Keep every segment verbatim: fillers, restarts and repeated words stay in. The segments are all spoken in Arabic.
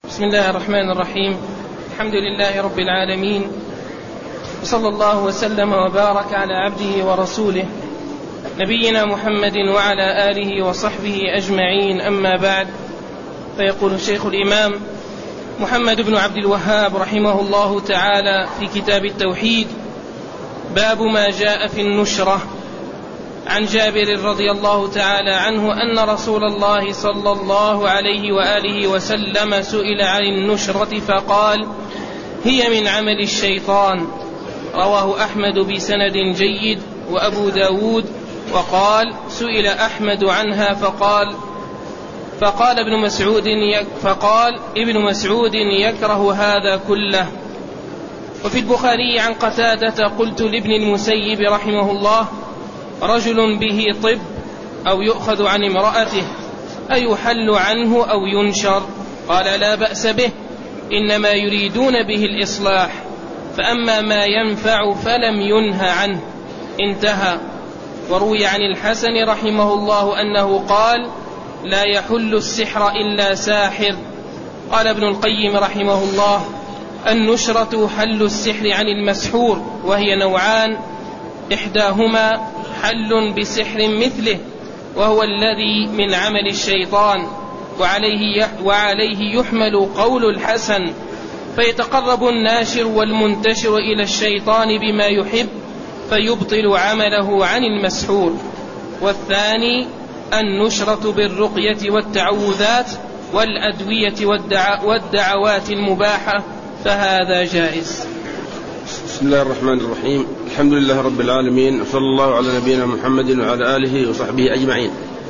بسم الله الرحمن الرحيم. الحمد لله رب العالمين، وصلى الله وسلم وبارك على عبده ورسوله نبينا محمد وعلى آله وصحبه أجمعين، أما بعد. فيقول الشيخ الإمام محمد بن عبد الوهاب رحمه الله تعالى في كتاب التوحيد: باب ما جاء في النشرة. عن جابر رضي الله تعالى عنه أن رسول الله صلى الله عليه وآله وسلم سئل عن النشرة فقال: هي من عمل الشيطان. رواه أحمد بسند جيد وأبو داود. وقال: سئل أحمد عنها فقال فقال ابن مسعود فقال ابن مسعود يكره هذا كله. وفي البخاري عن قتادة: قلت لابن المسيب رحمه الله: رجل به طب أو يؤخذ عن امرأته أيحل عنه أو ينشر؟ قال: لا بأس به، إنما يريدون به الإصلاح، فأما ما ينفع فلم ينهى عنه. انتهى. وروي عن الحسن رحمه الله أنه قال: لا يحل السحر إلا ساحر. قال ابن القيم رحمه الله: النشرة حل السحر عن المسحور، وهي نوعان: إحداهما حل بسحر مثله، وهو الذي من عمل الشيطان، وعليه, وعليه يحمل قول الحسن، فيتقرب الناشر والمنتشر إلى الشيطان بما يحب فيبطل عمله عن المسحور. والثاني النشرة بالرقية والتعوذات والأدوية والدعوات المباحة، فهذا جائز. بسم الله الرحمن الرحيم. الحمد لله رب العالمين، وصلى الله على نبينا محمد وعلى آله وصحبه أجمعين.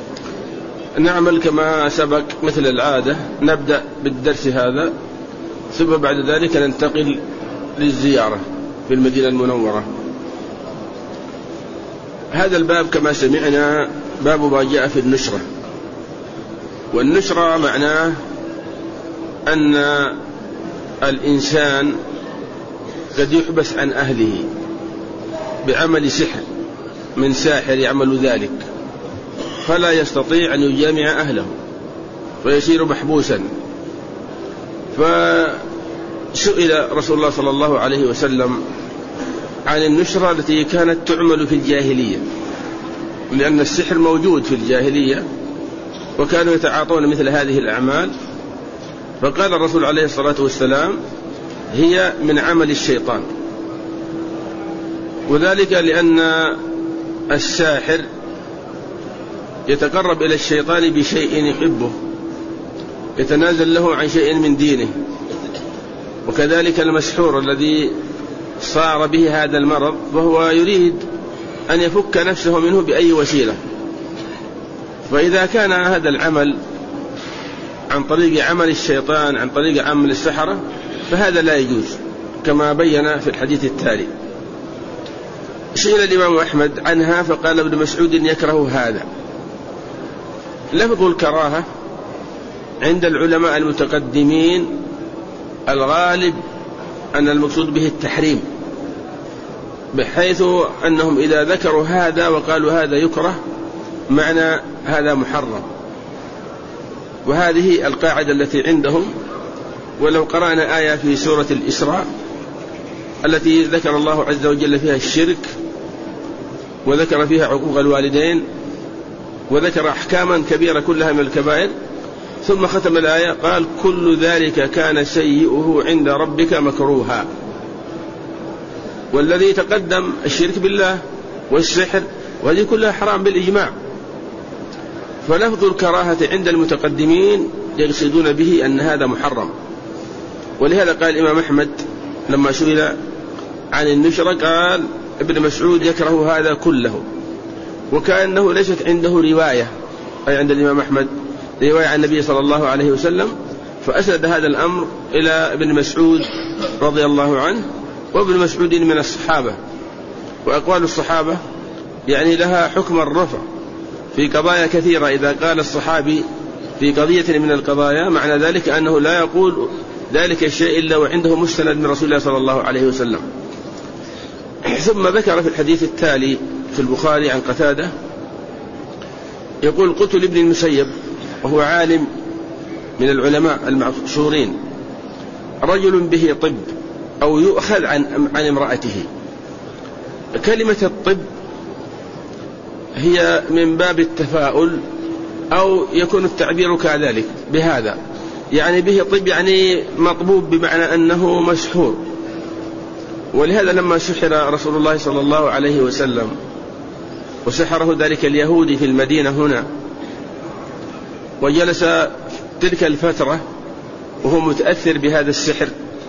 نعمل كما سبق مثل العادة، نبدأ بالدرس هذا، ثم بعد ذلك ننتقل للزيارة في المدينة المنورة. هذا الباب كما سمعنا باب ما جاء في النشرة. والنشرة معناه أن الإنسان قد يحبس عن أهله بعمل سحر من ساحر يعمل ذلك، فلا يستطيع أن يجامع أهله فيصير محبوسا. فسئل رسول الله صلى الله عليه وسلم عن النشرة التي كانت تعمل في الجاهلية، لأن السحر موجود في الجاهلية وكانوا يتعاطون مثل هذه الأعمال. فقال الرسول عليه الصلاة والسلام: هي من عمل الشيطان. وذلك لأن الساحر يتقرب إلى الشيطان بشيء يحبه، يتنازل له عن شيء من دينه. وكذلك المسحور الذي صار به هذا المرض، وهو يريد أن يفك نفسه منه بأي وسيلة. فإذا كان هذا العمل عن طريق عمل الشيطان، عن طريق عمل السحرة، فهذا لا يجوز كما بين في الحديث التالي. سئل الإمام أحمد عنها فقال ابن مسعود يكره هذا. لفظ الكراهة عند العلماء المتقدمين الغالب أن المقصود به التحريم، بحيث أنهم إذا ذكروا هذا وقالوا هذا يكره معنى هذا محرم. وهذه القاعدة التي عندهم. ولو قرأنا آية في سورة الإسراء التي ذكر الله عز وجل فيها الشرك، وذكر فيها عقوق الوالدين، وذكر أحكاما كبيرة كلها من الكبائر، ثم ختم الآية قال: كل ذلك كان سيئه عند ربك مكروها. والذي تقدم الشرك بالله والسحر، وهذه كلها حرام بالإجماع. فلفظ الكراهة عند المتقدمين يقصدون به أن هذا محرم. ولهذا قال الإمام أحمد لما سئل عن النشرة قال ابن مسعود يكره هذا كله، وكأنه ليست عنده رواية، أي عند الإمام أحمد رواية عن النبي صلى الله عليه وسلم، فأسند هذا الأمر إلى ابن مسعود رضي الله عنه. وابن مسعود من الصحابة، وأقوال الصحابة يعني لها حكم الرفع في قضايا كثيرة. إذا قال الصحابي في قضية من القضايا معنى ذلك أنه لا يقول ذلك الشيء إلا وعنده مستند من رسول الله صلى الله عليه وسلم. ثم ذكر في الحديث التالي في البخاري عن قتادة يقول: قلت لابن المسيب، وهو عالم من العلماء المشهورين رجل به طب أو يؤخذ عن عن امرأته. كلمة الطب هي من باب التفاؤل، أو يكون التعبير كذلك بهذا، يعني به طب يعني مطبوب، بمعنى أنه مسحور. ولهذا لما سحر رسول الله صلى الله عليه وسلم وسحره ذلك اليهودي في المدينة هنا، وجلس تلك الفترة وهو متأثر بهذا السحر،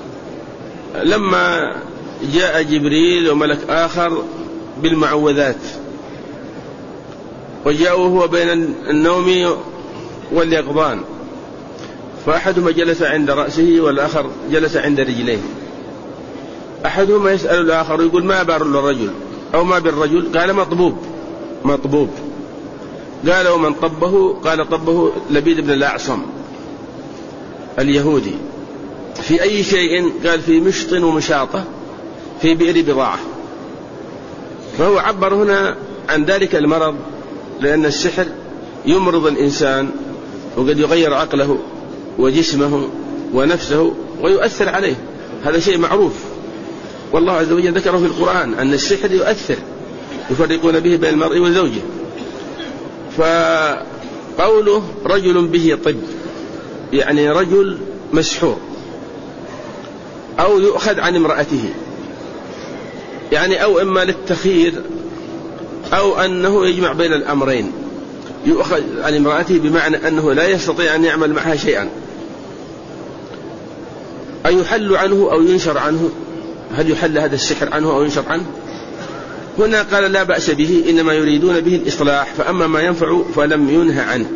لما جاء جبريل وملك آخر بالمعوذات، وجاءوا هو بين النوم واليقظان، فأحدهما جلس عند رأسه والآخر جلس عند رجليه. أحدهما يسأل الآخر يقول ما بال الرجل أو ما بالرجل؟ قال مطبوب مطبوب. قال ومن طبه؟ قال طبه لبيد بن الأعصم اليهودي. في أي شيء؟ قال في مشط ومشاطة في بئر بضاعة. فهو عبر هنا عن ذلك المرض، لأن السحر يمرض الإنسان وقد يغير عقله وجسمه ونفسه ويؤثر عليه، هذا شيء معروف، والله عز وجل ذكره في القرآن أن السحر يؤثر، يفرقون به بين المرء وزوجه. فقوله رجل به طب يعني رجل مسحور، أو يؤخذ عن امرأته، يعني أو إما للتخيير أو أنه يجمع بين الأمرين، يؤخذ عن امرأته بمعنى أنه لا يستطيع أن يعمل معها شيئا، أي يحل عنه أو ينشر عنه. هل يحل هذا السحر عنه أو ينشر عنه؟ هنا قال لا بأس به، إنما يريدون به الإصلاح، فأما ما ينفع فلم ينهى عنه.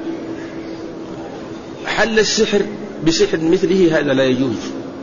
حل السحر بسحر مثله هذا لا يجوز،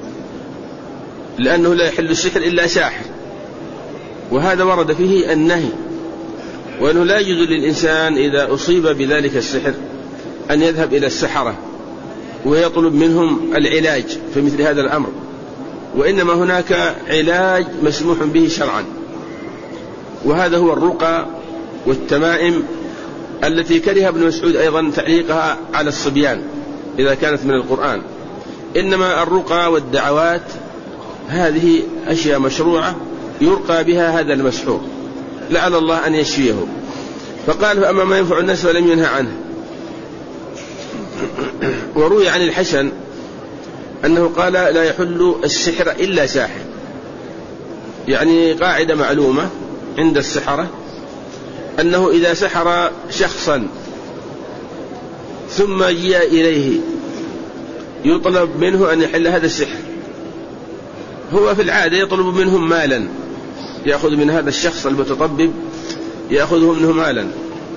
لأنه لا يحل السحر إلا ساحر، وهذا ورد فيه النهي، وأنه لا يجوز للإنسان إذا أصيب بذلك السحر أن يذهب إلى السحرة ويطلب منهم العلاج في مثل هذا الأمر، وإنما هناك علاج مسموح به شرعا، وهذا هو الرقى والتمائم التي كره ابن مسعود أيضا تعليقها على الصبيان إذا كانت من القرآن. إنما الرقى والدعوات هذه أشياء مشروعة يرقى بها هذا المسحور، لعل الله أن يشفيه. فقال فأما ما ينفع الناس فلم ينهى عنه. وروي عن الحسن أنه قال لا يحل السحر إلا ساحر، يعني قاعدة معلومة عند السحرة أنه إذا سحر شخصا ثم جاء إليه يطلب منه أن يحل هذا السحر، هو في العادة يطلب منهم مالا، يأخذ من هذا الشخص المتطبب يأخذه منه مالا،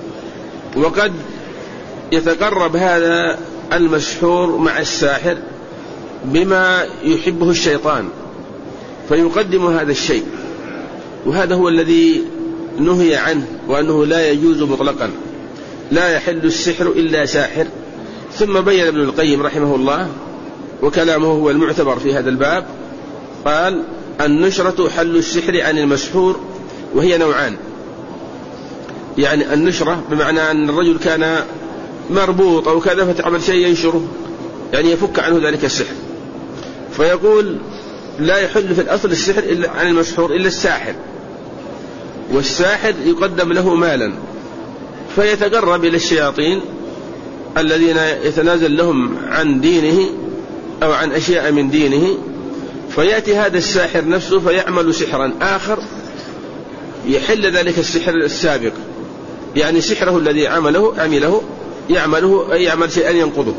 وقد يتقرب هذا المسحور مع الساحر بما يحبه الشيطان فيقدم هذا الشيء، وهذا هو الذي نهي عنه، وأنه لا يجوز مطلقا، لا يحل السحر إلا ساحر. ثم بين ابن القيم رحمه الله، وكلامه هو المعتبر في هذا الباب، قال النشرة حل السحر عن المسحور، وهي نوعان، يعني النشرة بمعنى أن الرجل كان مربوط أو كذا فتعمل شيء ينشره، يعني يفك عنه ذلك السحر، فيقول لا يحل في الأصل السحر إلا عن المسحور إلا الساحر، والساحر يقدم له مالا فيتقرب إلى الشياطين الذين يتنازل لهم عن دينه أو عن أشياء من دينه، فيأتي هذا الساحر نفسه فيعمل سحرا آخر يحل ذلك السحر السابق، يعني سحره الذي عمله عمله يعمله أي يعمل شيئا ينقضه.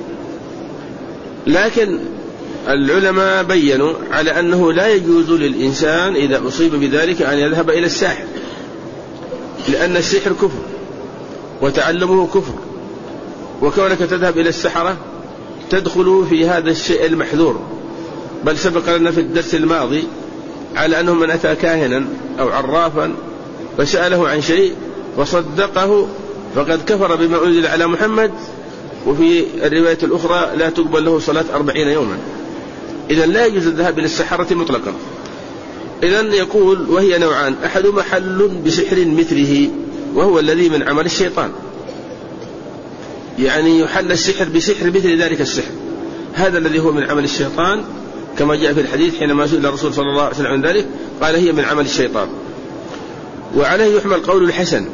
لكن العلماء بيّنوا على أنه لا يجوز للإنسان إذا أصيب بذلك أن يذهب إلى الساحر، لأن السحر كفر وتعلمه كفر، وكونك تذهب إلى السحرة تدخل في هذا الشيء المحذور. بل سبق لنا في الدرس الماضي على أنه من أتى كاهنا أو عرافا فسأله عن شيء وصدقه فقد كفر بما أنزل على محمد، وفي الرواية الأخرى لا تقبل له صلاة أربعين يوما. إذن لا يجوز الذهاب إلى السحرة مطلقا. إذن يقول وهي نوعان، أحدهما حل بسحر مثله وهو الذي من عمل الشيطان، يعني يحل السحر بسحر مثل ذلك السحر، هذا الذي هو من عمل الشيطان، كما جاء في الحديث حينما سئل الرسول صلى الله عليه وسلم عن ذلك قال هي من عمل الشيطان. وعليه يحمل قول الحسن: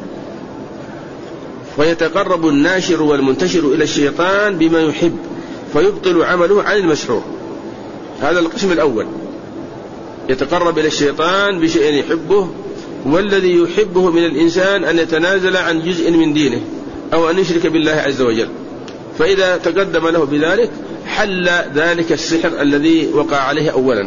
ويتقرب الناشر والمنتشر إلى الشيطان بما يحب فيبطل عمله عن المسحور. هذا القسم الأول، يتقرب إلى الشيطان بشيء يحبه، والذي يحبه من الإنسان أن يتنازل عن جزء من دينه أو أن يشرك بالله عز وجل، فإذا تقدم له بذلك حل ذلك السحر الذي وقع عليه أولا.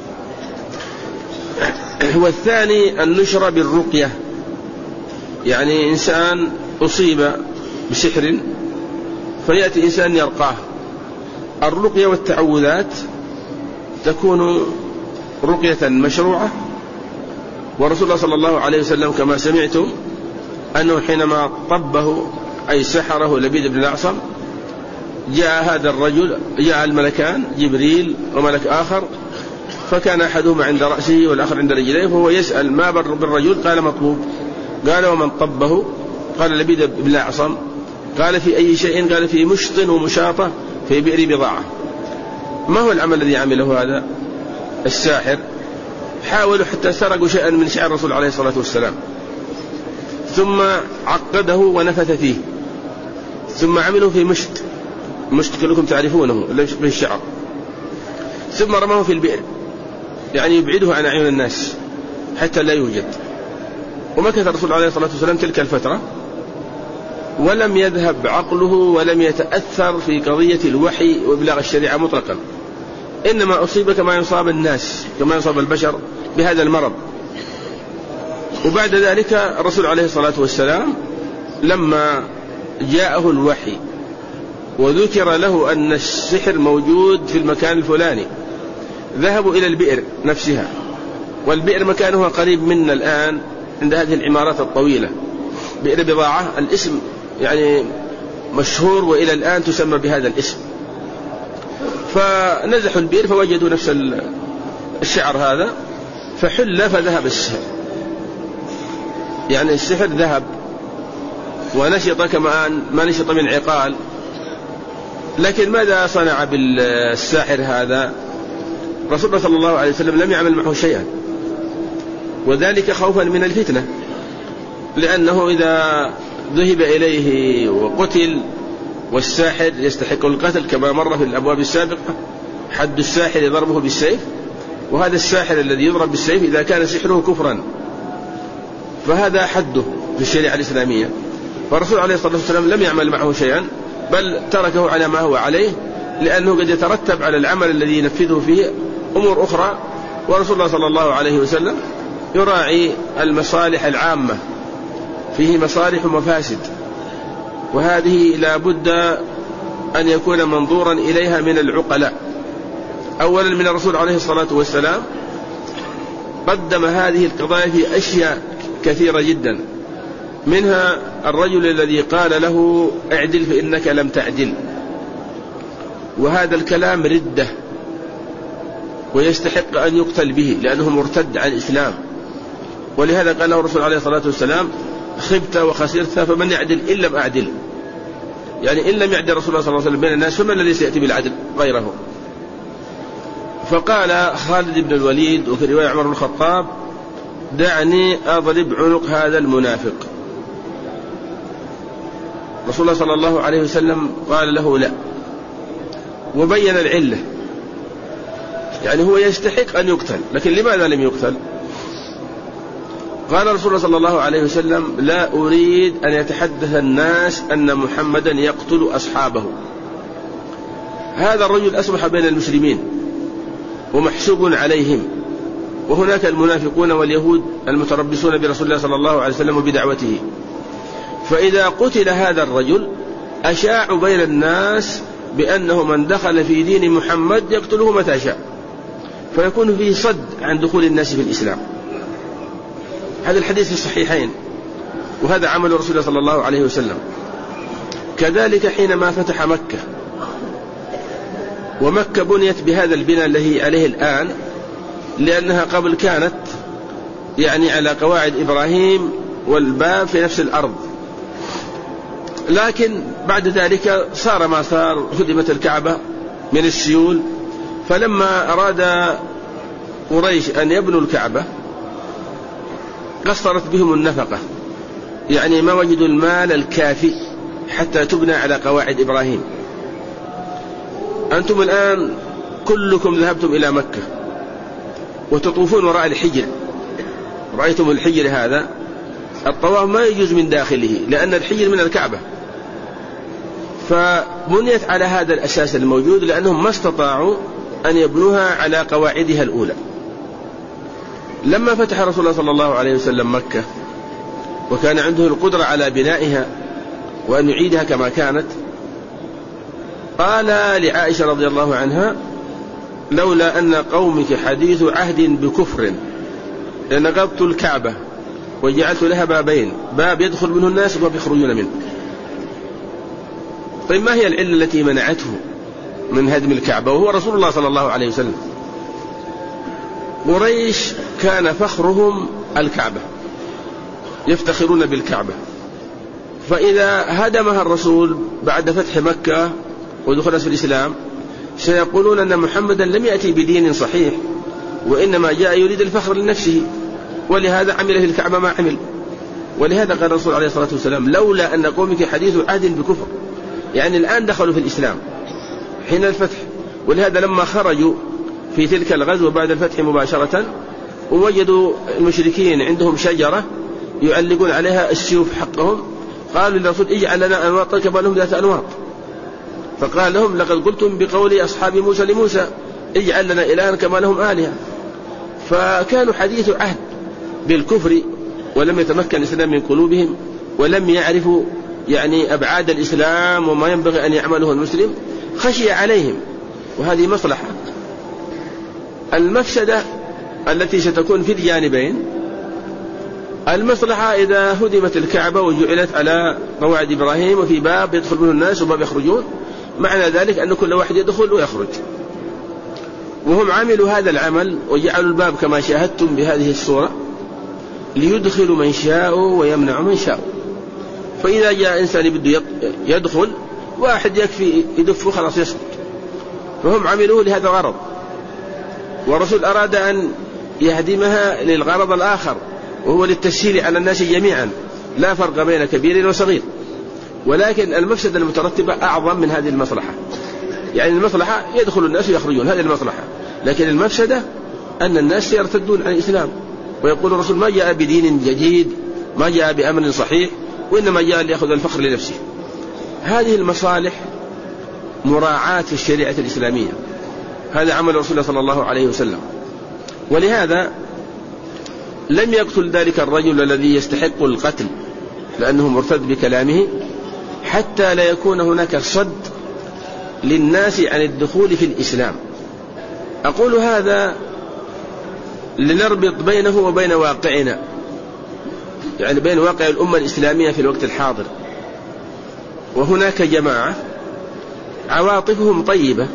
والثاني النشر بالرقية، يعني إنسان أصيب بسحر فيأتي إنسان يرقاه. الرقية والتعوذات تكون رقية مشروعة، ورسول الله صلى الله عليه وسلم كما سمعتم أنه حينما طبه أي سحره لبيد بن الأعصم جاء هذا الرجل، جاء الملكان جبريل وملك آخر، فكان أحدهما عند رأسه والآخر عند رجليه، فهو يسأل ما بالرجل؟ قال مطبوب. قال ومن طبه؟ قال لبيد بن الأعصم. قال في أي شيء؟ قال في مشط ومشاطة في بئر بضاعة. ما هو العمل الذي عمله هذا الساحر؟ حاولوا حتى سرقوا شيئا من شعر الرسول عليه الصلاة والسلام، ثم عقده ونفث فيه، ثم عملوا في مشط، مشط كلكم تعرفونه بالشعر، ثم رماه في البئر، يعني يبعده عن أعين الناس حتى لا يوجد. ومكث الرسول عليه الصلاة والسلام تلك الفترة ولم يذهب عقله ولم يتأثر في قضية الوحي وإبلاغ الشريعة مطلقا، إنما أصيب كما يصاب الناس، كما يصاب البشر بهذا المرض. وبعد ذلك الرسول عليه الصلاة والسلام لما جاءه الوحي وذكر له أن السحر موجود في المكان الفلاني ذهبوا إلى البئر نفسها، والبئر مكانها قريب منا الآن عند هذه العمارات الطويلة، بئر بضاعة، الاسم يعني مشهور وإلى الآن تسمى بهذا الاسم. فنزحوا البئر فوجدوا نفس الشعر هذا فحل فذهب السحر، يعني السحر ذهب ونشط كما ما نشط من عقال. لكن ماذا صنع بالساحر هذا؟ رسول الله صلى الله عليه وسلم لم يعمل معه شيئا، وذلك خوفا من الفتنة، لأنه إذا ذهب إليه وقتل والساحر يستحق القتل كما مر في الأبواب السابقة، حد الساحر ضربه بالسيف، وهذا الساحر الذي يضرب بالسيف إذا كان سحره كفرا فهذا حده في الشريعة الإسلامية. فالرسول عليه الصلاة والسلام لم يعمل معه شيئا، بل تركه على ما هو عليه، لأنه قد يترتب على العمل الذي ينفذه فيه أمور أخرى، ورسول الله صلى الله عليه وسلم يراعي المصالح العامة، فيه مصالح ومفاسد، وهذه لا بد أن يكون منظورا إليها من العقلاء. أولا من الرسول عليه الصلاة والسلام قدم هذه القضايا في أشياء كثيرة جدا، منها الرجل الذي قال له اعدل فإنك لم تعدل، وهذا الكلام ردة ويستحق أن يقتل به لأنه مرتد عن الإسلام، ولهذا قال له الرسول عليه الصلاة والسلام خبت وخسرت فمن يعدل إن لم أعدل، يعني إن لم يعدل رسول الله صلى الله عليه وسلم بين الناس فمن الذي سيأتي بالعدل غيره. فقال خالد بن الوليد وفي رواية عمر بن الخطاب دعني أضرب عنق هذا المنافق. رسول الله صلى الله عليه وسلم قال له لا، وبين العلة، يعني هو يستحق أن يقتل، لكن لماذا لم يقتل؟ قال رسول الله صلى الله عليه وسلم لا أريد أن يتحدث الناس أن محمدا يقتل أصحابه. هذا الرجل أصبح بين المسلمين ومحسوب عليهم، وهناك المنافقون واليهود المتربصون برسول الله صلى الله عليه وسلم وبدعوته، فإذا قتل هذا الرجل أشاعوا بين الناس بأنه من دخل في دين محمد يقتله متى شاء، فيكون فيه صد عن دخول الناس في الإسلام. هذا الحديث في الصحيحين، وهذا عمل رسول الله صلى الله عليه وسلم. كذلك حينما فتح مكة، ومكة بنيت بهذا البناء الذي عليه الآن، لأنها قبل كانت يعني على قواعد إبراهيم والباب في نفس الأرض، لكن بعد ذلك صار ما صار، هدمت الكعبة من السيول. فلما أراد قريش أن يبنوا الكعبة قصرت بهم النفقة، يعني ما وجدوا المال الكافي حتى تبنى على قواعد إبراهيم. أنتم الآن كلكم ذهبتم إلى مكة وتطوفون وراء الحجر، رأيتم الحجر هذا، الطواف ما يجوز من داخله لأن الحجر من الكعبة، فبنيت على هذا الأساس الموجود لأنهم ما استطاعوا أن يبنوها على قواعدها الأولى. لما فتح رسول الله صلى الله عليه وسلم مكة وكان عنده القدرة على بنائها وأن يعيدها كما كانت، قال لعائشة رضي الله عنها: لولا أن قومك حديث عهد بكفر لنقضت الكعبة وجعلت لها بابين، باب يدخل منه الناس وباب يخرجون منه. طيب ما هي العلة التي منعته من هدم الكعبة وهو رسول الله صلى الله عليه وسلم؟ قريش كان فخرهم الكعبة، يفتخرون بالكعبة، فإذا هدمها الرسول بعد فتح مكة ودخول في الإسلام سيقولون أن محمدا لم يأتي بدين صحيح وإنما جاء يريد الفخر لنفسه، ولهذا عمل في الكعبة ما عمل. ولهذا قال الرسول عليه الصلاة والسلام: لولا أن قومك حديث عهد بكفر، يعني الآن دخلوا في الإسلام حين الفتح. ولهذا لما خرجوا في تلك الغزوة بعد الفتح مباشرة ووجدوا المشركين عندهم شجرة يعلقون عليها السيوف حقهم، قالوا للرسول: اجعل لنا أنواط كما لهم ذات أنواط. فقال لهم: لقد قلتم بقول أصحاب موسى لموسى اجعل لنا إلها كما لهم آلهة. فكانوا حديث عهد بالكفر ولم يتمكن الإسلام من قلوبهم ولم يعرفوا يعني أبعاد الإسلام وما ينبغي أن يعمله المسلم، خشي عليهم، وهذه مصلحة. المفسدة التي ستكون في الجانبين: المصلحة إذا هدمت الكعبة وجعلت على قواعد إبراهيم وفي باب يدخل منه الناس وباب يخرجون، معنى ذلك أن كل واحد يدخل ويخرج، وهم عملوا هذا العمل وجعلوا الباب كما شاهدتم بهذه الصورة ليدخلوا من شاء ويمنع من شاء. فإذا جاء إنسان بده يدخل واحد يكفي يدفه خلاص يسقط، فهم عملوه لهذا الغرض، والرسول أراد أن يهدمها للغرض الآخر وهو للتسهيل على الناس جميعا، لا فرق بين كبير وصغير. ولكن المفسدة المترتبة أعظم من هذه المصلحة، يعني المصلحة يدخل الناس ويخرجون، هذه المصلحة، لكن المفسدة أن الناس يرتدون عن الإسلام ويقول الرسول ما جاء بدين جديد، ما جاء بأمر صحيح، وإنما جاء ليأخذ الفخر لنفسه. هذه المصالح مراعاة في الشريعة الإسلامية، هذا عمل رسول الله صلى الله عليه وسلم. ولهذا لم يقتل ذلك الرجل الذي يستحق القتل لأنه مرتد بكلامه حتى لا يكون هناك صد للناس عن الدخول في الإسلام. أقول هذا لنربط بينه وبين واقعنا، يعني بين واقع الأمة الإسلامية في الوقت الحاضر. وهناك جماعة عواطفهم طيبة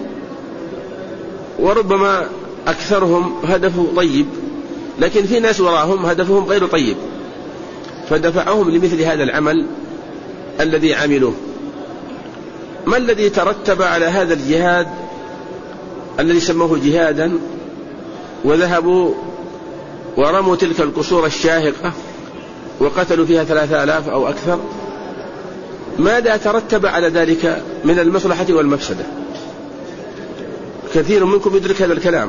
وربما أكثرهم هدفه طيب، لكن في ناس وراهم هدفهم غير طيب، فدفعهم لمثل هذا العمل الذي عملوه. ما الذي ترتب على هذا الجهاد الذي سموه جهادا وذهبوا ورموا تلك القصور الشاهقة وقتلوا فيها ثلاثة آلاف أو أكثر؟ ماذا ترتب على ذلك من المصلحة والمفسدة؟ كثير منكم يدرك هذا الكلام.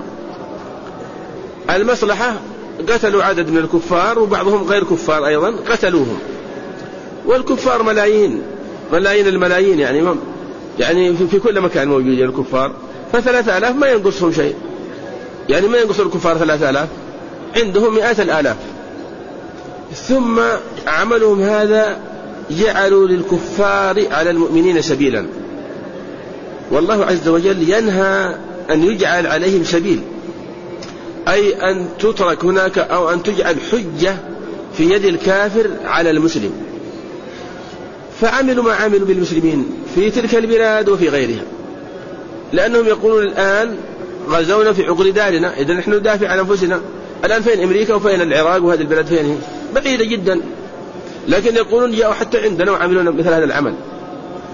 المصلحة قتلوا عدد من الكفار وبعضهم غير كفار أيضا قتلوهم، والكفار ملايين ملايين الملايين، يعني يعني في كل مكان موجودين الكفار، فثلاثة آلاف ما ينقصهم شيء، يعني ما ينقص الكفار ثلاثة آلاف، عندهم مئات الآلاف. ثم عملهم هذا جعلوا للكفار على المؤمنين سبيلا، والله عز وجل ينهى أن يجعل عليهم سبيل، أي أن تترك هناك أو أن تجعل حجة في يد الكافر على المسلم. فعملوا ما عملوا بالمسلمين في تلك البلاد وفي غيرها، لأنهم يقولون الآن غزونا في عقر دارنا، إذا نحن ندافع عن أنفسنا. الآن فين أمريكا وفين العراق وهذه البلاد فين هي؟ بعيدة جدا، لكن يقولون جاءوا حتى عندنا وعملون مثل هذا العمل.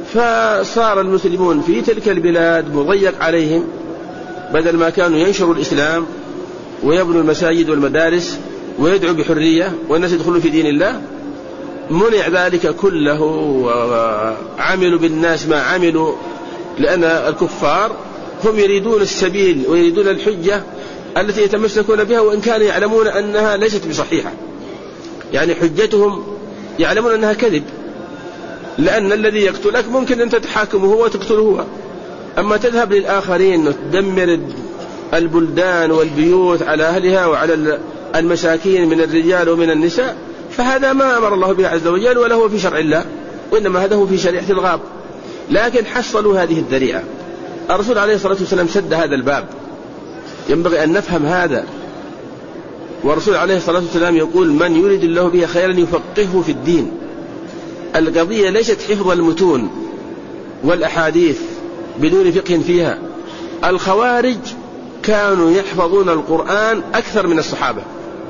فصار المسلمون في تلك البلاد مضيق عليهم، بدل ما كانوا ينشروا الإسلام ويبنوا المساجد والمدارس ويدعوا بحرية والناس يدخلوا في دين الله، منع ذلك كله وعملوا بالناس ما عملوا، لأن الكفار هم يريدون السبيل ويريدون الحجة التي يتمسكون بها، وإن كانوا يعلمون أنها ليست بصحيحة، يعني حجتهم يعلمون أنها كذب، لأن الذي يقتلك ممكن أن تتحاكمه هو وتقتله هو، أما تذهب للآخرين وتدمر البلدان والبيوت على أهلها وعلى المساكين من الرجال ومن النساء، فهذا ما أمر الله به عز وجل ولا هو في شرع الله، وإنما هذا هو في شريعة الغاب. لكن حصلوا هذه الذريعة. الرسول عليه الصلاة والسلام سد هذا الباب، ينبغي أن نفهم هذا. والرسول عليه الصلاة والسلام يقول: من يريد الله به خيرا يفقهه في الدين. القضية ليست حفظ المتون والأحاديث بدون فقه فيها. الخوارج كانوا يحفظون القرآن أكثر من الصحابة،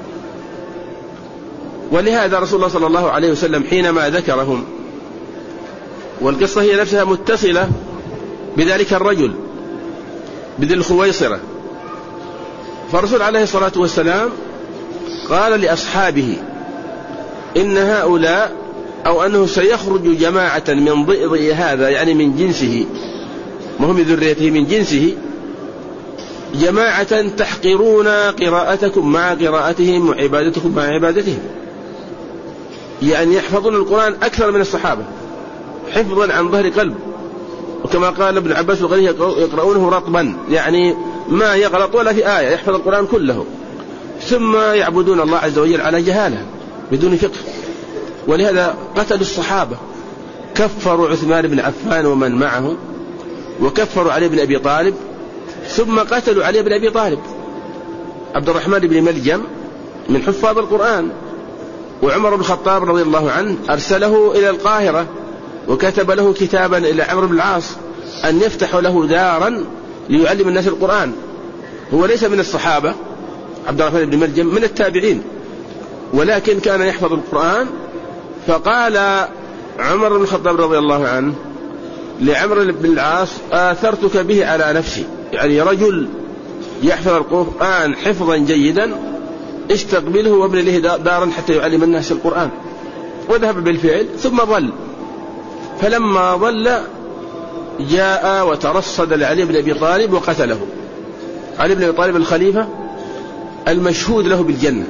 ولهذا رسول الله صلى الله عليه وسلم حينما ذكرهم، والقصة هي نفسها متصلة بذلك الرجل بذي الخويصرة، فالرسول عليه الصلاة والسلام قال لأصحابه: إن هؤلاء أو أنه سيخرج جماعة من ضئضئ هذا، يعني من جنسه، ما هم من ذريته، من جنسه، جماعة تحقرون قراءتكم مع قراءتهم وعبادتكم مع عبادتهم، يعني يحفظون القرآن أكثر من الصحابة حفظا عن ظهر قلب، وكما قال ابن عباس وغيره يقرؤونه رطبا، يعني ما يغلط ولا في آية، يحفظ القرآن كله، ثم يعبدون الله عز وجل على جهالة بدون فقه. ولهذا قتلوا الصحابة، كفروا عثمان بن عفان ومن معه، وكفروا علي بن أبي طالب، ثم قتلوا علي بن أبي طالب. عبد الرحمن بن ملجم من حفاظ القرآن، وعمر بن الخطاب رضي الله عنه أرسله إلى القاهرة وكتب له كتابا إلى عمرو بن العاص أن يفتح له دارا ليعلم الناس القرآن. هو ليس من الصحابة عبد الرحمن بن ملجم، من التابعين، ولكن كان يحفظ القرآن. فقال عمر بن الخطاب رضي الله عنه لعمرو بن العاص: آثرتك به على نفسي، يعني رجل يحفظ القرآن حفظا جيدا، استقبله وابن له دارا حتى يعلم الناس القرآن. وذهب بالفعل ثم ضل، فلما ضل جاء وترصد لعلي بن أبي طالب وقتله. علي بن أبي طالب الخليفة المشهود له بالجنة،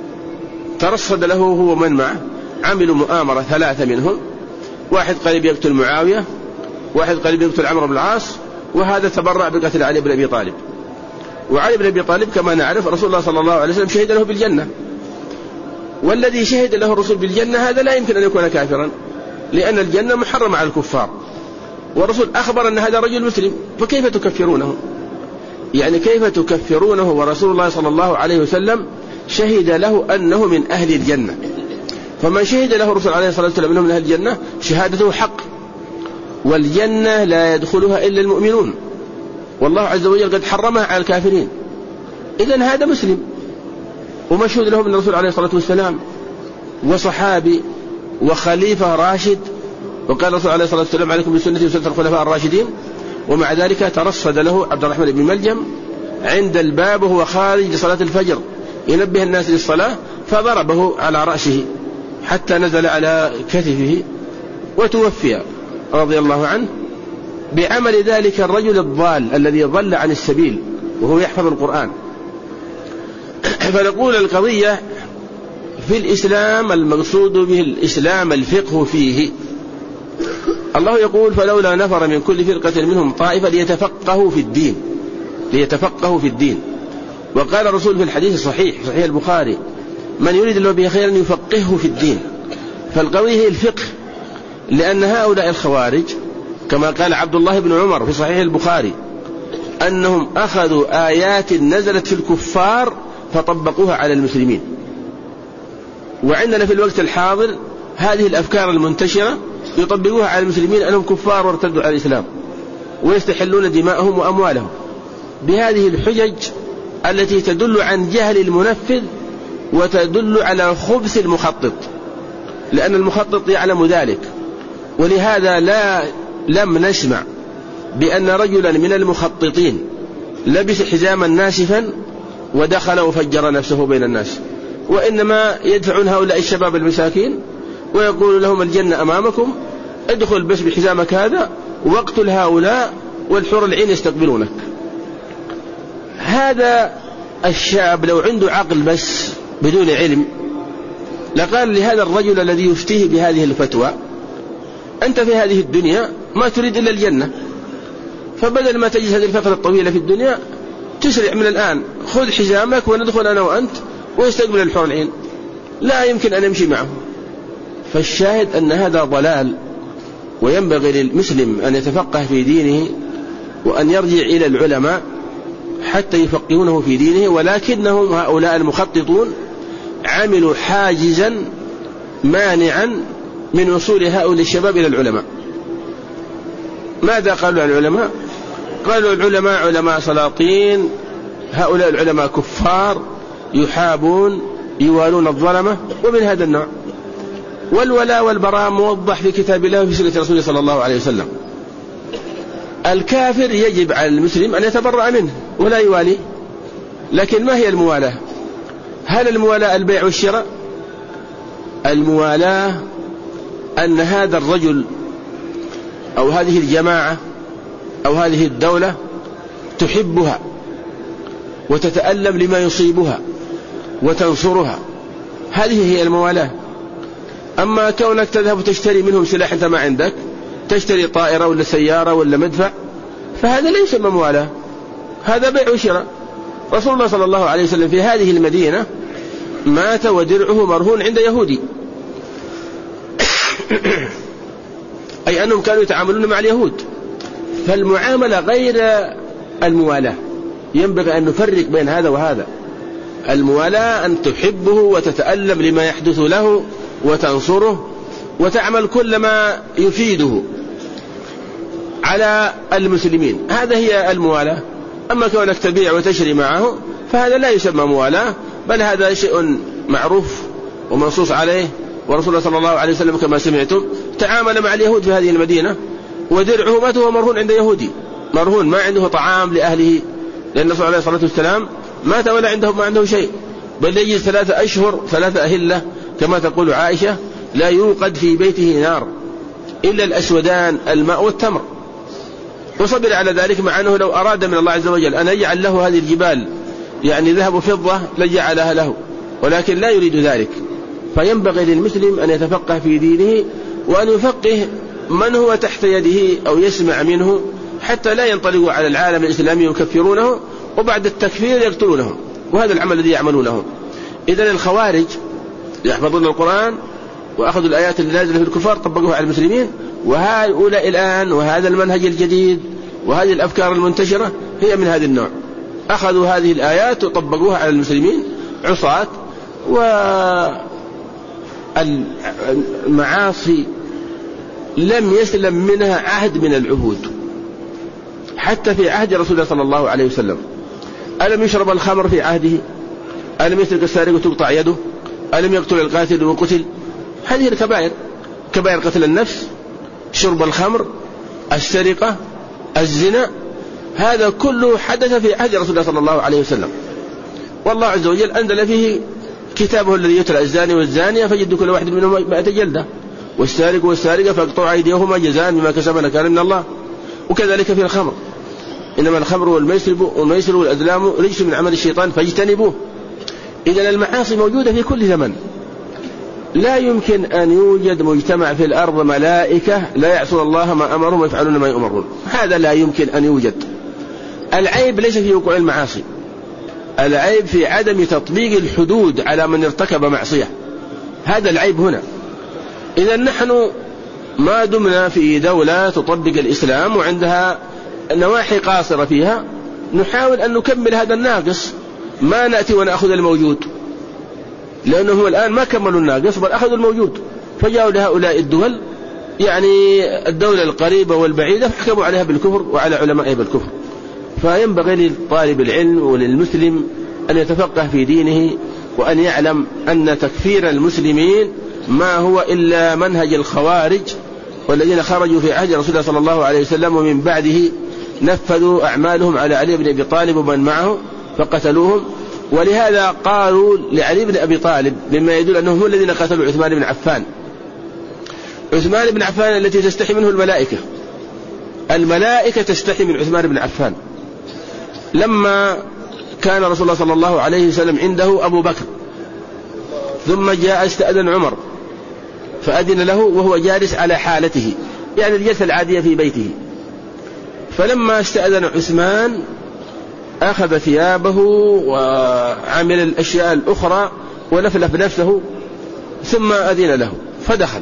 ترصد له هو ومن معه، عملوا مؤامرة ثلاثة منهم، واحد قريب يقتل معاوية، واحد قريب يقتل عمرو بن العاص، وهذا تبرع بقتل علي بن أبي طالب. وعلي بن أبي طالب كما نعرف رسول الله صلى الله عليه وسلم شهد له بالجنة، والذي شهد له الرسول بالجنة هذا لا يمكن أن يكون كافرا، لأن الجنة محرمة على الكفار، والرسول أخبر أن هذا رجل مسلم، فكيف تكفرونه؟ يعني كيف تكفرونه ورسول الله صلى الله عليه وسلم شهد له أنه من أهل الجنة؟ فمن شهد له الرسول عليه الصلاة والسلام أنه من أهل الجنة شهادته حق، والجنة لا يدخلها إلا المؤمنون، والله عز وجل قد حرمها على الكافرين. إذن هذا مسلم ومشهود له من الرسول عليه الصلاة والسلام، وصحابي وخليفة راشد، وقال الرسول عليه الصلاة والسلام: عليكم بسنتي وسنة الخلفاء الراشدين. ومع ذلك ترصد له عبد الرحمن بن ملجم عند الباب وهو خارج لصلاة الفجر ينبه الناس للصلاة، فضربه على رأسه حتى نزل على كتفه وتوفي رضي الله عنه بعمل ذلك الرجل الضال الذي ضل عن السبيل وهو يحفظ القرآن. فنقول القضية في الإسلام المقصود به الإسلام الفقه فيه. الله يقول: فلولا نفر من كل فرقة منهم طائفة ليتفقهوا في الدين ليتفقهوا في الدين. وقال الرسول في الحديث الصحيح صحيح البخاري: من يريد الله به خيرا يفقهه في الدين. فالقضية هي الفقه، لأن هؤلاء الخوارج كما قال عبد الله بن عمر في صحيح البخاري أنهم أخذوا آيات نزلت في الكفار فطبقوها على المسلمين. وعندنا في الوقت الحاضر هذه الأفكار المنتشرة يطبقوها على المسلمين أنهم كفار وارتدوا على الإسلام، ويستحلون دماءهم وأموالهم بهذه الحجج التي تدل عن جهل المنفذ وتدل على خبث المخطط، لأن المخطط يعلم ذلك. ولهذا لا لم نسمع بأن رجلا من المخططين لبس حزاما ناسفا ودخل وفجر نفسه بين الناس، وإنما يدفعون هؤلاء الشباب المساكين ويقول لهم الجنة أمامكم، ادخل بس بحزامك هذا واقتل هؤلاء والحور العين يستقبلونك. هذا الشاب لو عنده عقل بس بدون علم لقال لهذا الرجل الذي يفتيه بهذه الفتوى: أنت في هذه الدنيا ما تريد إلا الجنة، فبدل ما تجلس هذه الفترة الطويلة في الدنيا تسرع من الآن، خذ حزامك وندخل أنا وأنت ويستقبل الحور العين، لا يمكن أن يمشي معه. فالشاهد أن هذا ضلال، وينبغي للمسلم أن يتفقه في دينه وأن يرجع إلى العلماء حتى يفقهونه في دينه، ولكنهم هؤلاء المخططون عملوا حاجزا مانعا من وصول هؤلاء الشباب إلى العلماء. ماذا قالوا العلماء؟ قالوا العلماء علماء سلاطين، هؤلاء العلماء كفار يحابون يوالون الظلمة، ومن هذا النوع. والولاء والبراء موضح في كتاب الله وفي سنة رسوله صلى الله عليه وسلم. الكافر يجب على المسلم أن يتبرأ منه ولا يواليه، لكن ما هي الموالاة؟ هل الموالاة البيع والشراء؟ الموالاة أن هذا الرجل أو هذه الجماعة أو هذه الدولة تحبها وتتألم لما يصيبها وتنصرها، هذه هي الموالاة. أما كونك تذهب تشتري منهم سلاح أنت ما عندك، تشتري طائرة ولا سيارة ولا مدفع، فهذا ليس يسمى موالاة، هذا بيع وشراء. رسول الله صلى الله عليه وسلم في هذه المدينة مات ودرعه مرهون عند يهودي أي أنهم كانوا يتعاملون مع اليهود. فالمعاملة غير الموالاة، ينبغي أن نفرق بين هذا وهذا. الموالاة أن تحبه وتتألم لما يحدث له وتنصره وتعمل كل ما يفيده على المسلمين، هذا هي الموالاة. أما كونك تبيع وتشري معه فهذا لا يسمى موالاة، بل هذا شيء معروف ومنصوص عليه. ورسول الله صلى الله عليه وسلم كما سمعتم تعامل مع اليهود في هذه المدينة، ودرعه مات وهو مرهون عند يهودي، مرهون ما عنده طعام لأهله، لأن الرسول عليه الصلاة والسلام مات ولا عنده ما عنده شيء، بل يجلس ثلاثة أشهر ثلاثة أهلة كما تقول عائشة لا يوقد في بيته نار إلا الأسودان الماء والتمر، وصبر على ذلك، مع أنه لو أراد من الله عز وجل أن يجعل له هذه الجبال يعني ذهب وفضة لجعلها له، ولكن لا يريد ذلك. فينبغي للمسلم أن يتفقه في دينه وأن يفقه من هو تحت يده أو يسمع منه، حتى لا ينطلقوا على العالم الإسلامي يكفرونه وبعد التكفير يقتلونه، وهذا العمل الذي يعملونه. إذن الخوارج يحفظون القرآن وأخذوا الآيات النازلة في الكفار طبقوها على المسلمين، وهؤلاء الآن وهذا المنهج الجديد وهذه الأفكار المنتشرة هي من هذا النوع، أخذوا هذه الآيات وطبقوها على المسلمين عصاة. والمعاصي لم يسلم منها عهد من العهود، حتى في عهد رسول الله صلى الله عليه وسلم. ألم يشرب الخمر في عهده؟ ألم يسرق السارق وتقطع يده؟ ألم يقتل القاتل وقتل؟ هذه الكبائر، كبائر قتل النفس، شرب الخمر، السرقة، الزنا، هذا كله حدث في عهد رسول الله صلى الله عليه وسلم. والله عز وجل أنزل فيه كتابه الذي يتلى الزاني والزانية فجد كل واحد منهم مائة جلدة، والسارق والسارقة فاقطعوا أيديهما جزاء بما كسبا نكالا من الله. وكذلك في الخمر، إنما الخمر والميسر والأزلام رجس من عمل الشيطان فاجتنبوه. إذن المعاصي موجودة في كل زمن، لا يمكن أن يوجد مجتمع في الأرض ملائكة لا يعصون الله ما أمرهم ويفعلون ما يؤمرون، هذا لا يمكن أن يوجد. العيب ليس في وقوع المعاصي، العيب في عدم تطبيق الحدود على من ارتكب معصية، هذا العيب هنا. إذا نحن ما دمنا في دولة تطبق الإسلام وعندها نواحي قاصرة فيها، نحاول أن نكمل هذا الناقص، ما نأتي ونأخذ الموجود، لأنه الآن ما كملوا الناقص بل أخذوا الموجود، فجاءوا لهؤلاء الدول يعني الدولة القريبة والبعيدة فحكموا عليها بالكفر وعلى علمائها بالكفر. فينبغي لطالب العلم وللمسلم أن يتفقه في دينه وأن يعلم أن تكفير المسلمين ما هو إلا منهج الخوارج والذين خرجوا في عهد رسول الله صلى الله عليه وسلم ومن بعده نفذوا أعمالهم على علي بن أبي طالب ومن معه فقتلوهم. ولهذا قالوا لعلي بن أبي طالب مما يدل أنهم هم الذين قتلوا عثمان بن عفان. عثمان بن عفان التي تستحي منه الملائكة، الملائكة تستحي من عثمان بن عفان. لما كان رسول الله صلى الله عليه وسلم عنده أبو بكر ثم جاء استأذن عمر فأذن له وهو جالس على حالته، يعني الجلسة العادية في بيته. فلما استأذن عثمان أخذ ثيابه وعمل الأشياء الأخرى ولفلف نفسه ثم أذن له فدخل.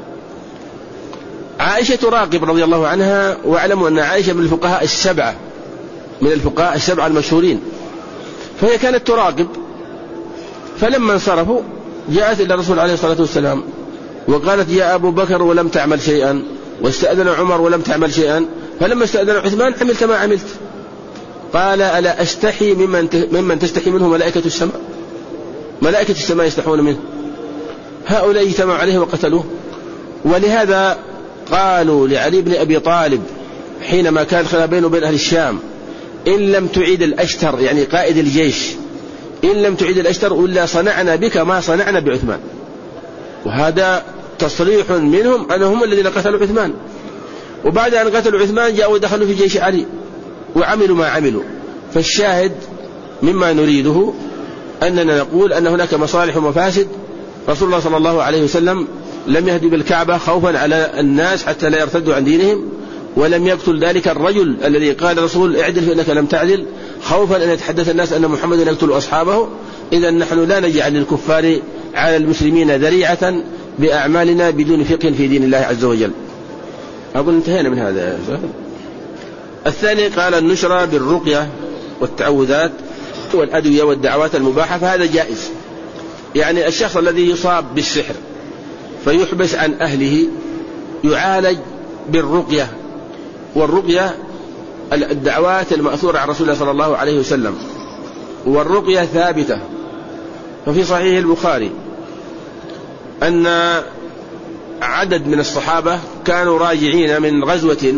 عائشة تراقب رضي الله عنها، واعلموا أن عائشة من الفقهاء السبعة من الفقهاء السبعة المشهورين، فهي كانت تراقب. فلما انصرفوا جاءت إلى الرسول عليه الصلاة والسلام وقالت يا أبو بكر ولم تعمل شيئا، واستأذن عمر ولم تعمل شيئا، فلما استأذن عثمان عملت ما عملت. قال ألا أستحي ممن, ممن تستحي منه ملائكة السماء؟ ملائكة السماء يستحون منه، هؤلاء اجتمعوا عليه وقتلوه. ولهذا قالوا لعلي بن أبي طالب حينما كان خلاف بينه وبين أهل الشام إن لم تعيد الأشتر، يعني قائد الجيش، إن لم تعيد الأشتر ولا صنعنا بك ما صنعنا بعثمان. وهذا تصريح منهم أنهم الذين قتلوا عثمان، وبعد أن قتلوا عثمان جاءوا ودخلوا في جيش علي وعملوا ما عملوا. فالشاهد مما نريده أننا نقول أن هناك مصالح ومفاسد. رسول الله صلى الله عليه وسلم لم يهدي بالكعبة خوفا على الناس حتى لا يرتدوا عن دينهم، ولم يقتل ذلك الرجل الذي قال الرسول اعدل فإنك لم تعدل خوفا أن يتحدث الناس أن محمد يقتل أصحابه. إذا نحن لا نجعل للكفار على المسلمين ذريعة بأعمالنا بدون فقه في دين الله عز وجل. أقول انتهينا من هذا. الثاني قال النشرة بالرقية والتعوذات والأدوية والدعوات المباحة، فهذا جائز. يعني الشخص الذي يصاب بالسحر فيحبس عن أهله يعالج بالرقية. والرقية الدعوات المأثورة عن رسول الله صلى الله عليه وسلم، والرقية ثابتة. ففي صحيح البخاري أن عدد من الصحابة كانوا راجعين من غزوة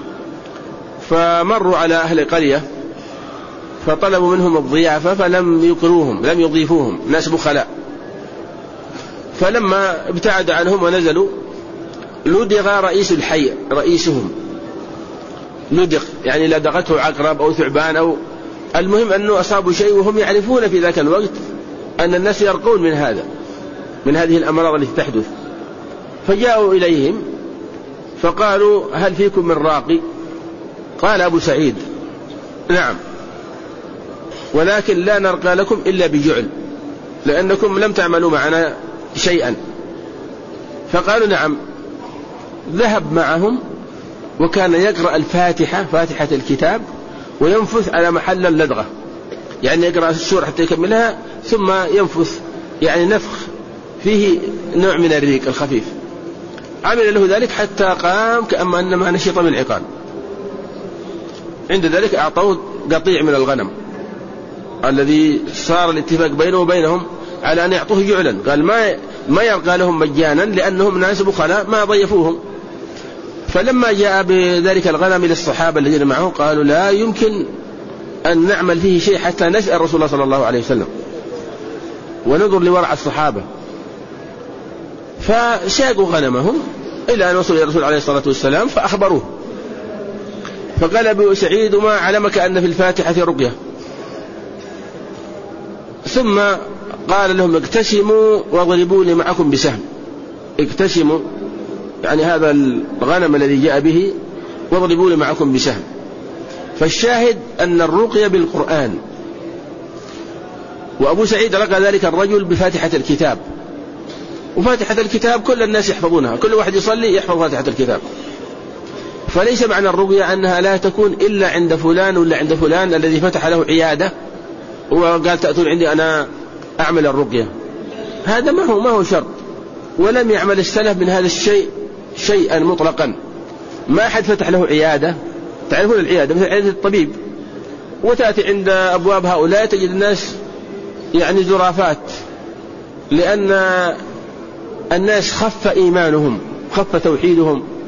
فمروا على أهل قرية فطلبوا منهم الضيافة فلم يقروهم، لم يضيفوهم، ناس بخلاء. فلما ابتعد عنهم ونزلوا لدغ رئيس الحي، رئيسهم لدغ، يعني لدغته عقرب أو ثعبان أو المهم أنه أصابوا شيء، وهم يعرفون في ذاك الوقت أن الناس يرقون من هذا، من هذه الأمراض التي تحدث. فجاءوا إليهم فقالوا هل فيكم من راقي؟ قال أبو سعيد نعم، ولكن لا نرقى لكم إلا بجعل لأنكم لم تعملوا معنا شيئا. فقالوا نعم. ذهب معهم وكان يقرأ الفاتحة، فاتحة الكتاب، وينفث على محل اللدغة، يعني يقرأ السورة حتى يكملها ثم ينفث، يعني نفخ فيه نوع من الريق الخفيف. عمل له ذلك حتى قام كأما أنما نشط من عقال. عند ذلك أعطوه قطيع من الغنم الذي صار الاتفاق بينه وبينهم على أن يعطوه جعلا. قال ما ما يرقى لهم مجانا لأنهم ناس بخلاء ما ضيفوهم. فلما جاء بذلك الغنم للصحابة الذين معه قالوا لا يمكن أن نعمل فيه شيء حتى نسأل رسول الله صلى الله عليه وسلم، وننظر لورع الصحابة. فشاقوا غنمهم إلى أن وصلوا إلى الرسول عليه الصلاة والسلام فأخبروه. فقال أبو سعيد ما علمك أن في الفاتحة رقية؟ ثم قال لهم اقتسموا واضربوني معكم بسهم. اقتسموا يعني هذا الغنم الذي جاء به واضربوني معكم بسهم. فالشاهد أن الرقية بالقرآن. وأبو سعيد رقى ذلك الرجل بفاتحة الكتاب، وفاتحة الكتاب كل الناس يحفظونها، كل واحد يصلي يحفظ فاتحة الكتاب. فليس معنى الرقية أنها لا تكون إلا عند فلان ولا عند فلان الذي فتح له عيادة وقال تأتون عندي أنا أعمل الرقية. هذا ما هو ما هو شرط، ولم يعمل السلف من هذا الشيء شيئا مطلقا. ما أحد فتح له عيادة، تعرفون العيادة مثل عيادة الطبيب، وتأتي عند أبواب هؤلاء تجد الناس يعني زرافات، لأن الناس خف إيمانهم، خف توحيدهم،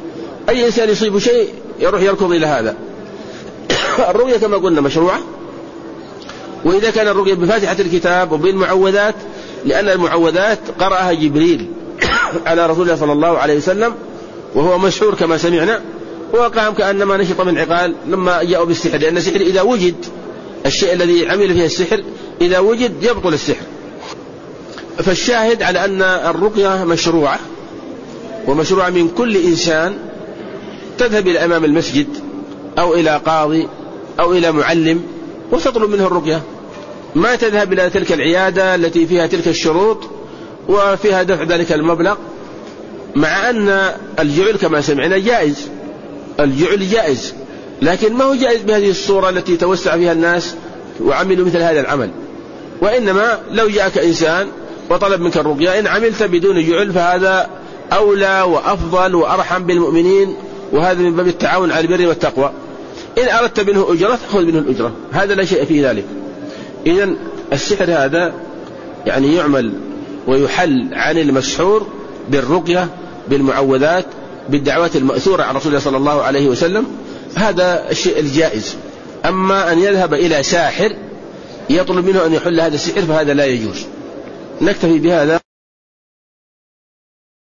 أي إنسان يصيب شيء يروح يركض إلى هذا. الرقية كما قلنا مشروعة، وإذا كان الرقية بفاتحة الكتاب وبالمعوذات، لأن المعوذات قرأها جبريل على رسول الله صلى الله عليه وسلم وهو مشهور كما سمعنا، ووقعهم كأنما نشط من عقال لما جاءوا بالسحر، لأن السحر إذا وجد الشيء الذي عمل فيه السحر إذا وجد يبطل السحر. فالشاهد على أن الرقية مشروعة، ومشروعة من كل إنسان تذهب إلى أمام المسجد أو إلى قاضي أو إلى معلم وتطلب منه الرقية، ما تذهب إلى تلك العيادة التي فيها تلك الشروط وفيها دفع ذلك المبلغ، مع أن الجعل كما سمعنا جائز، الجعل جائز، لكن ما هو جائز بهذه الصورة التي توسع فيها الناس وعملوا مثل هذا العمل. وإنما لو جاءك إنسان وطلب منك الرقية إن عملت بدون جعل فهذا أولى وأفضل وأرحم بالمؤمنين، وهذا من باب التعاون على البر والتقوى. إن أردت منه أجرة خذ منه الأجرة، هذا لا شيء في ذلك. إذن السحر هذا يعني يعمل ويحل عن المسحور بالرقية، بالمعوذات، بالدعوات المأثورة عن رسول الله صلى الله عليه وسلم، هذا الشيء الجائز. أما أن يذهب إلى ساحر يطلب منه أن يحل هذا السحر فهذا لا يجوز. نكتفي بهذا.